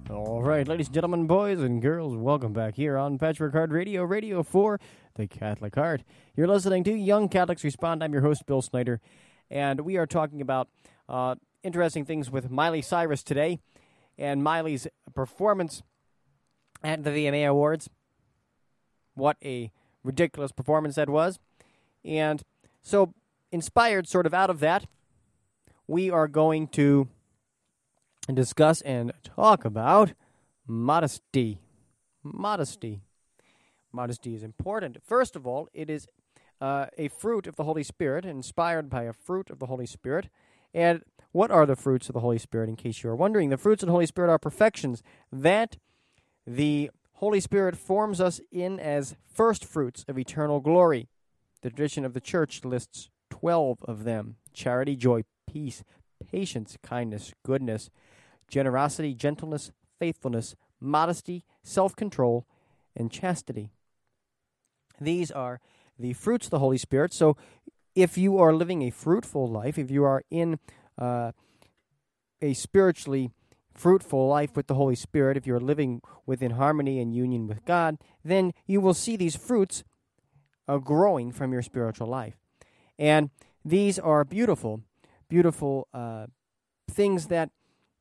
All right, ladies and gentlemen, boys and girls, welcome back here on Patchwork Heart Radio, Radio for the Catholic Heart. You're listening to Young Catholics Respond. I'm your host, Bill Snyder, and we are talking about interesting things with Miley Cyrus today and Miley's performance at the VMA Awards. What a ridiculous performance that was. And so, inspired sort of out of that, we are going to discuss and talk about modesty. Modesty. Modesty is important. First of all, it is a fruit of the Holy Spirit, inspired by a fruit of the Holy Spirit. And what are the fruits of the Holy Spirit, in case you are wondering? The fruits of the Holy Spirit are perfections that the Holy Spirit forms us in as first fruits of eternal glory. The tradition of the Church lists 12 of them: charity, joy, peace, patience, kindness, goodness, generosity, gentleness, faithfulness, modesty, self-control, and chastity. These are the fruits of the Holy Spirit. So if you are living a fruitful life, if you are in a spiritually fruitful life with the Holy Spirit, if you're living within harmony and union with God, then you will see these fruits growing from your spiritual life. And these are beautiful, beautiful things that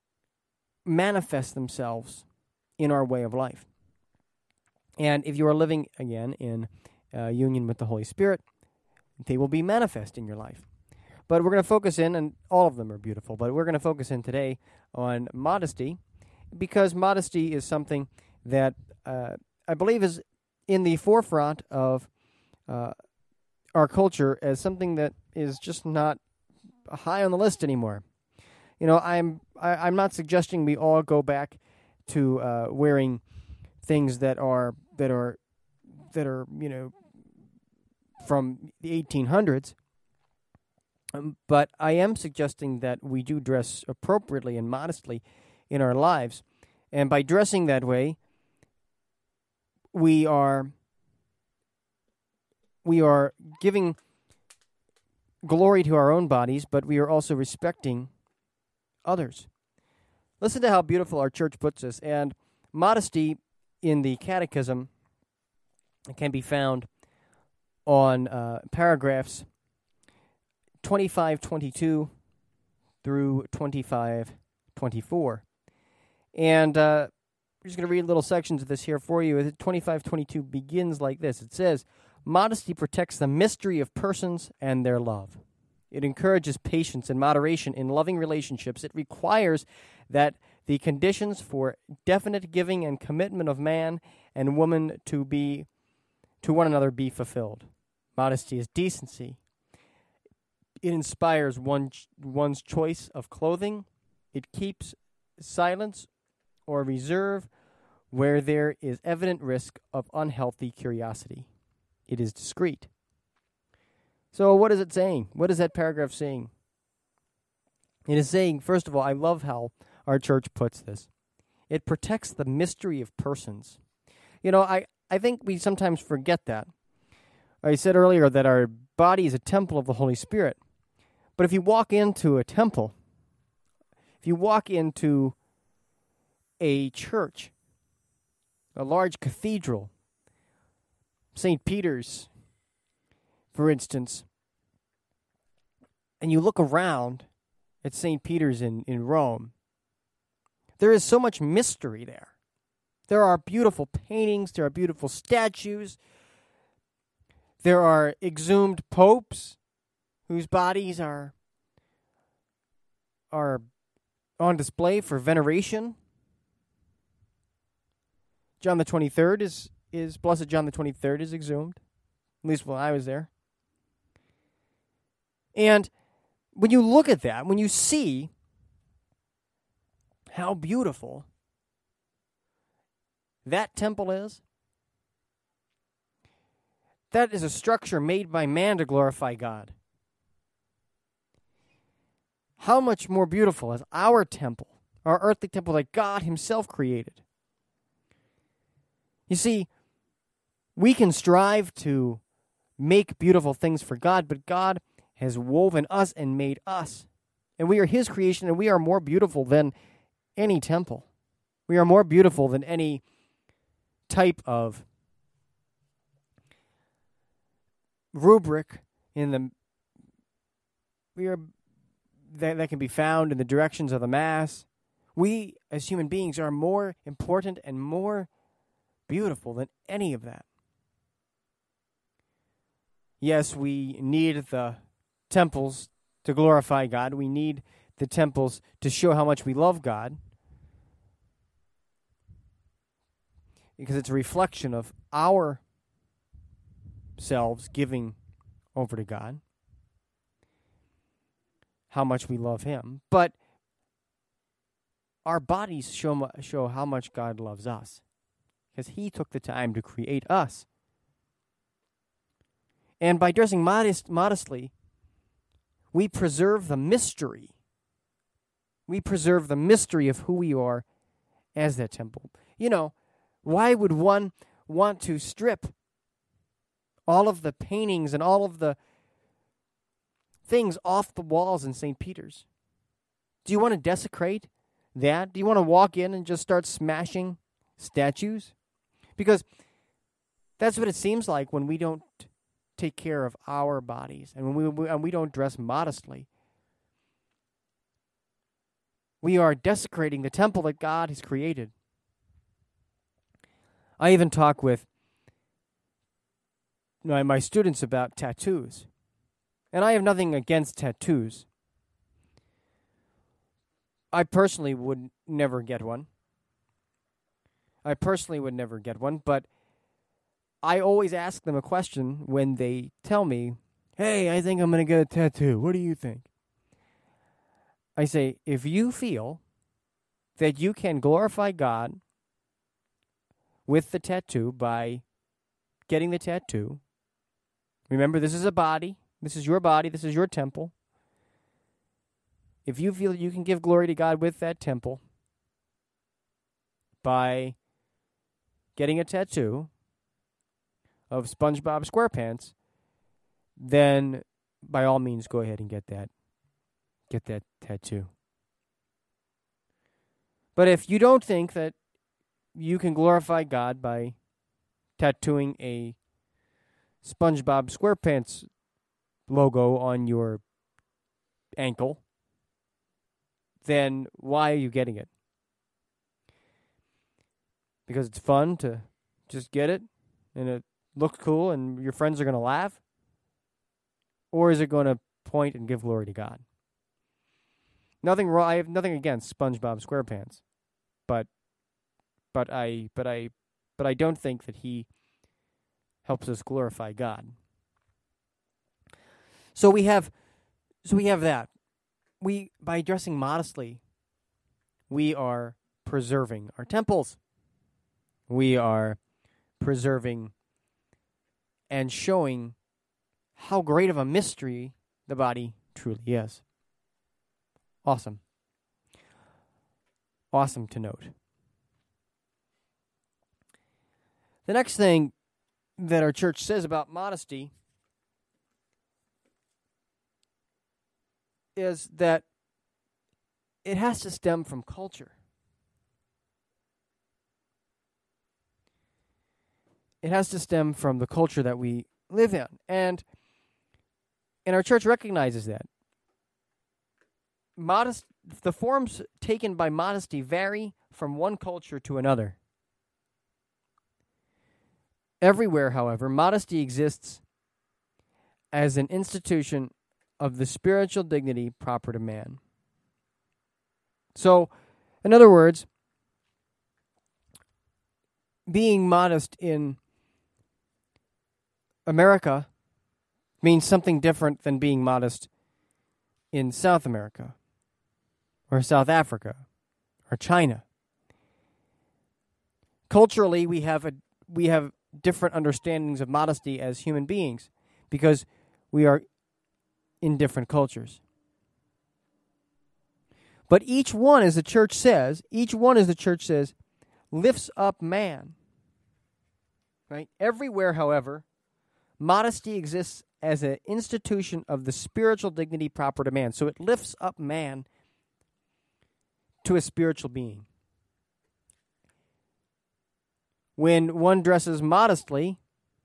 manifest themselves in our way of life. And if you are living, again, in union with the Holy Spirit, they will be manifest in your life. But we're going to focus in, and all of them are beautiful, but we're going to focus in today on modesty, because modesty is something that I believe is in the forefront of our culture as something that is just not high on the list anymore. You know, I'm not suggesting we all go back to wearing things that are you know, from the 1800s. But I am suggesting that we do dress appropriately and modestly in our lives. And by dressing that way, we are giving glory to our own bodies, but we are also respecting others. Listen to how beautiful our church puts this. And modesty in the Catechism can be found on paragraphs 2522 through 2524. And we're just going to read little sections of this here for you. 2522 begins like this. It says, "Modesty protects the mystery of persons and their love. It encourages patience and moderation in loving relationships. It requires that the conditions for definite giving and commitment of man and woman to one another be fulfilled. Modesty is decency. It inspires one's choice of clothing. It keeps silence or reserve where there is evident risk of unhealthy curiosity. It is discreet." So what is it saying? What is that paragraph saying? It is saying, first of all, I love how our church puts this. It protects the mystery of persons. You know, I think we sometimes forget that. I said earlier that our body is a temple of the Holy Spirit. But if you walk into a temple, if you walk into a church, a large cathedral, St. Peter's, for instance, and you look around at St. Peter's in Rome, there is so much mystery there. There are beautiful paintings, there are beautiful statues, there are exhumed popes whose bodies are on display for veneration. John the 23rd is Blessed John the 23rd is exhumed, at least while I was there. And when you look at that, when you see how beautiful that temple is, that is a structure made by man to glorify God. How much more beautiful is our temple, our earthly temple that God himself created? You see, we can strive to make beautiful things for God, but God has woven us and made us. And we are his creation, and we are more beautiful than any temple. We are more beautiful than any type of rubric that can be found in the directions of the mass. We, as human beings, are more important and more beautiful than any of that. Yes, we need the temples to glorify God. We need the temples to show how much we love God, because it's a reflection of our selves giving over to God, how much we love Him. But our bodies show how much God loves us, because He took the time to create us. And by dressing modestly, we preserve the mystery. We preserve the mystery of who we are as that temple. You know, why would one want to strip all of the paintings and all of the things off the walls in St. Peter's? Do you want to desecrate that? Do you want to walk in and just start smashing statues? Because that's what it seems like when we don't take care of our bodies and when we don't dress modestly. We are desecrating the temple that God has created. I even talk with my students about tattoos. And I have nothing against tattoos. I personally would never get one. But I always ask them a question when they tell me, hey, I think I'm going to get a tattoo. What do you think? I say, if you feel that you can glorify God with the tattoo by getting the tattoo, remember, this is a body. This is your body. This is your temple. If you feel that you can give glory to God with that temple by getting a tattoo of SpongeBob SquarePants, then by all means go ahead and get that tattoo. But if you don't think that you can glorify God by tattooing a SpongeBob SquarePants logo on your ankle, then why are you getting it? Because it's fun to just get it and it looks cool and your friends are going to laugh? Or is it going to point and give glory to God? Nothing wrong. I have nothing against SpongeBob SquarePants, but I don't think that he helps us glorify God. So we have that. By dressing modestly, we are preserving our temples. We are preserving and showing how great of a mystery the body truly is. Awesome. Awesome to note. The next thing that our church says about modesty is that it has to stem from culture. It has to stem from the culture that we live in. And our church recognizes that. The forms taken by modesty vary from one culture to another. Everywhere, however, modesty exists as an institution of the spiritual dignity proper to man. So, in other words, being modest in America means something different than being modest in South America or South Africa or China. Culturally, we have different understandings of modesty as human beings because we are in different cultures. But each one, as the church says, lifts up man. Right? Everywhere, however, modesty exists as an institution of the spiritual dignity proper to man. So it lifts up man to a spiritual being. when one dresses modestly,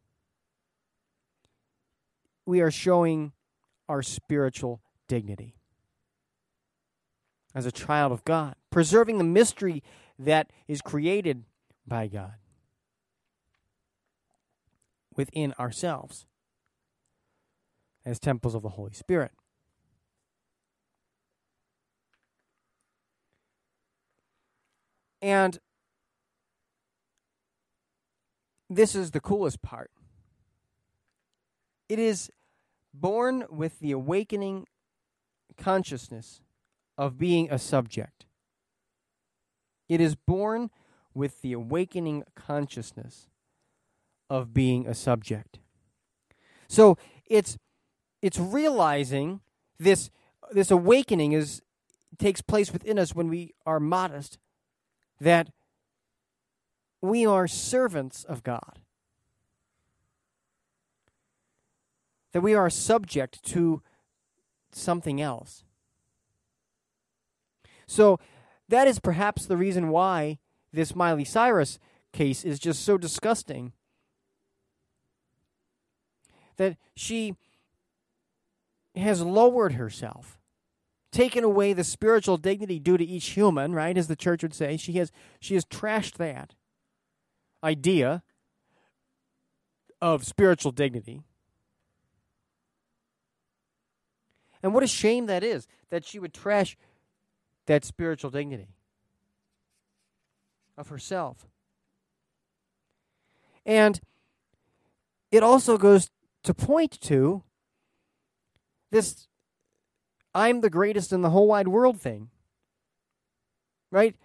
we are showing our spiritual dignity as a child of God, preserving the mystery that is created by God within ourselves as temples of the Holy Spirit. And this is the coolest part. It is born with the awakening consciousness of being a subject. It is born with the awakening consciousness of being a subject. So it's realizing this awakening takes place within us when we are modest, that we are servants of God, that we are subject to something else. So that is perhaps the reason why this Miley Cyrus case is just so disgusting, that she has lowered herself, taken away the spiritual dignity due to each human, right, as the church would say. She has trashed that idea of spiritual dignity. And what a shame that is, that she would trash that spiritual dignity of herself. And it also goes to point to this I'm the greatest in the whole wide world thing. Right?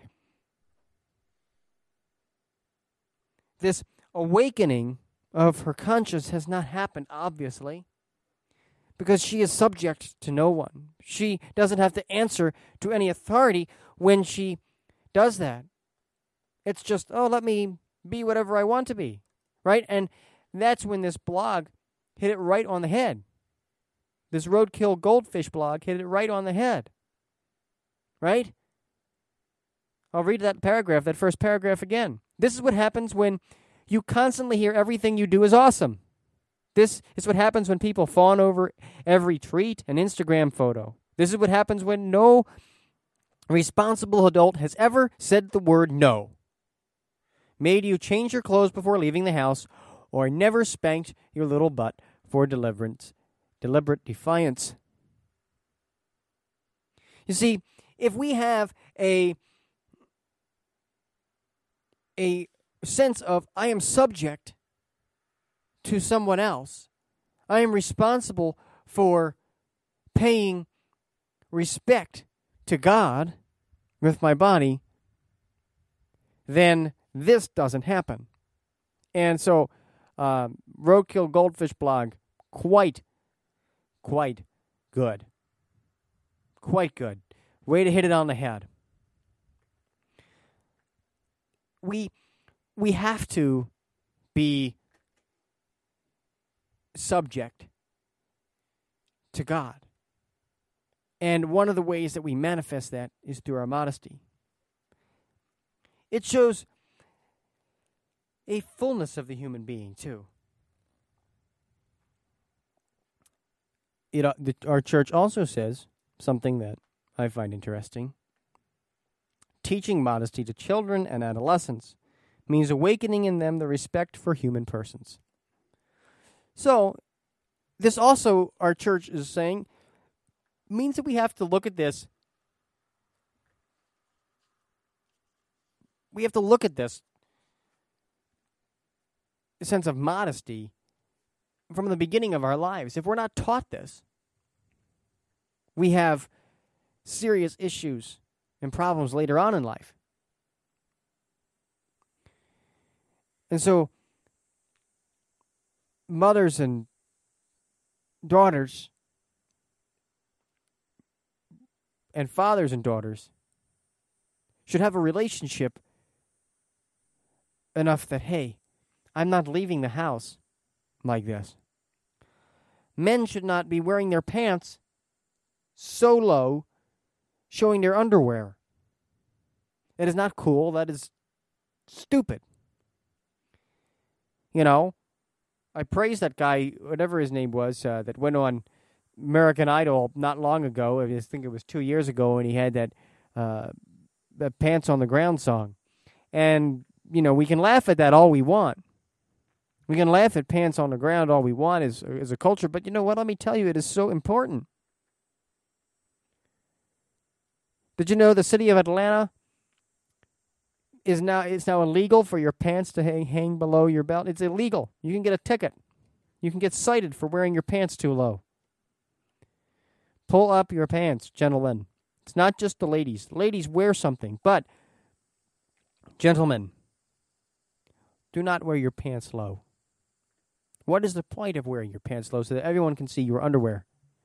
This awakening of her conscience has not happened, obviously, because she is subject to no one. She doesn't have to answer to any authority when she does that. It's just, let me be whatever I want to be, right? And that's when this blog hit it right on the head. This Roadkill Goldfish blog hit it right on the head, right? I'll read that paragraph, that first paragraph again. This is what happens when you constantly hear everything you do is awesome. This is what happens when people fawn over every tweet and Instagram photo. This is what happens when no responsible adult has ever said the word no, made you change your clothes before leaving the house, or never spanked your little butt for deliberate defiance. You see, if we have a sense of I am subject to someone else, I am responsible for paying respect to God with my body, then this doesn't happen. And so, Roadkill Goldfish blog, quite good. Quite good. Way to hit it on the head. We have to be subject to God. And one of the ways that we manifest that is through our modesty. It shows a fullness of the human being, too. Our church also says something that I find interesting. Teaching modesty to children and adolescents means awakening in them the respect for human persons. So, this also, our church is saying, means that we have to look at this. We have to look at this sense of modesty from the beginning of our lives. If we're not taught this, we have serious issues and problems later on in life. And so, mothers and daughters and fathers and daughters should have a relationship enough that, hey, I'm not leaving the house like this. Men should not be wearing their pants so low, showing their underwear. That is not cool. That is stupid. You know, I praised that guy, whatever his name was, that went on American Idol not long ago. I think it was 2 years ago, and he had that Pants on the Ground song. And, we can laugh at that all we want. We can laugh at Pants on the Ground all we want as a culture, but you know what? Let me tell you, it is so important. Did you know the city of Atlanta it's now illegal for your pants to hang below your belt? It's illegal. You can get a ticket. You can get cited for wearing your pants too low. Pull up your pants, gentlemen. It's not just the ladies. The ladies wear something, but gentlemen, do not wear your pants low. What is the point of wearing your pants low so that everyone can see your underwear?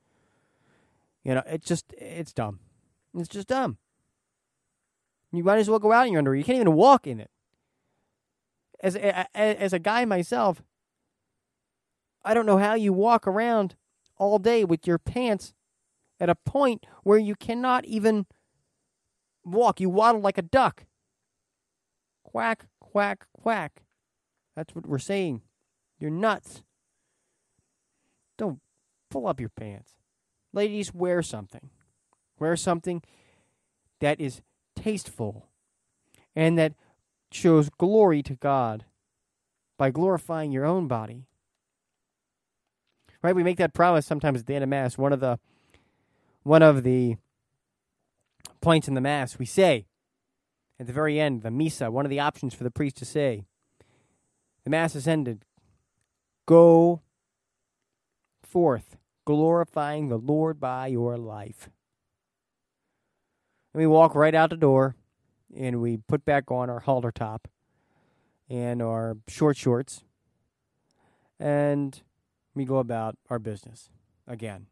It's dumb. It's just dumb. You might as well go out in your underwear. You can't even walk in it. As a guy myself, I don't know how you walk around all day with your pants at a point where you cannot even walk. You waddle like a duck. Quack, quack, quack. That's what we're saying. You're nuts. Don't pull up your pants. Ladies, wear something. Wear something that is tasteful and that shows glory to God by glorifying your own body. Right? We make that promise sometimes at the end of Mass. One of the points in the Mass, we say at the very end, the Misa, one of the options for the priest to say, the Mass is ended. Go forth, glorifying the Lord by your life. And we walk right out the door, and we put back on our halter top and our short shorts, and we go about our business again.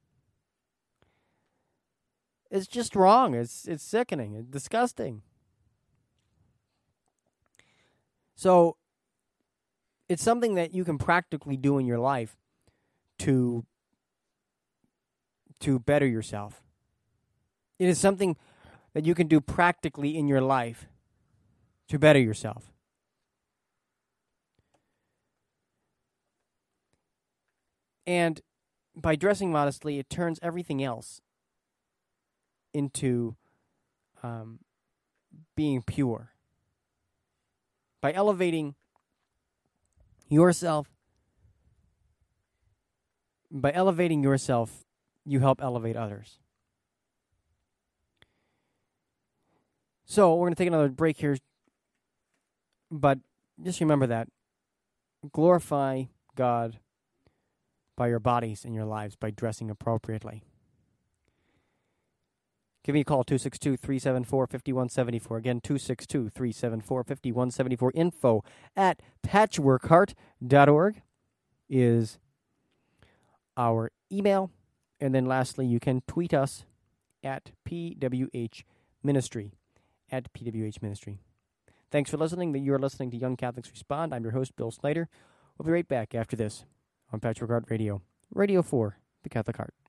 It's just wrong. It's sickening. It's disgusting. So it's something that you can practically do in your life to better yourself. It is something that you can do practically in your life to better yourself. And by dressing modestly, it turns everything else into being pure. By elevating yourself, you help elevate others. So we're going to take another break here, but just remember that. Glorify God by your bodies and your lives, by dressing appropriately. Give me a call, 262-374-5174. Again, 262-374-5174. info@patchworkheart.org is our email. And then lastly, you can tweet us at PWH Ministry. At PWH Ministry. Thanks for listening. You're listening to Young Catholics Respond. I'm your host, Bill Snyder. We'll be right back after this on Patchwork Heart Radio. Radio 4, the Catholic Heart.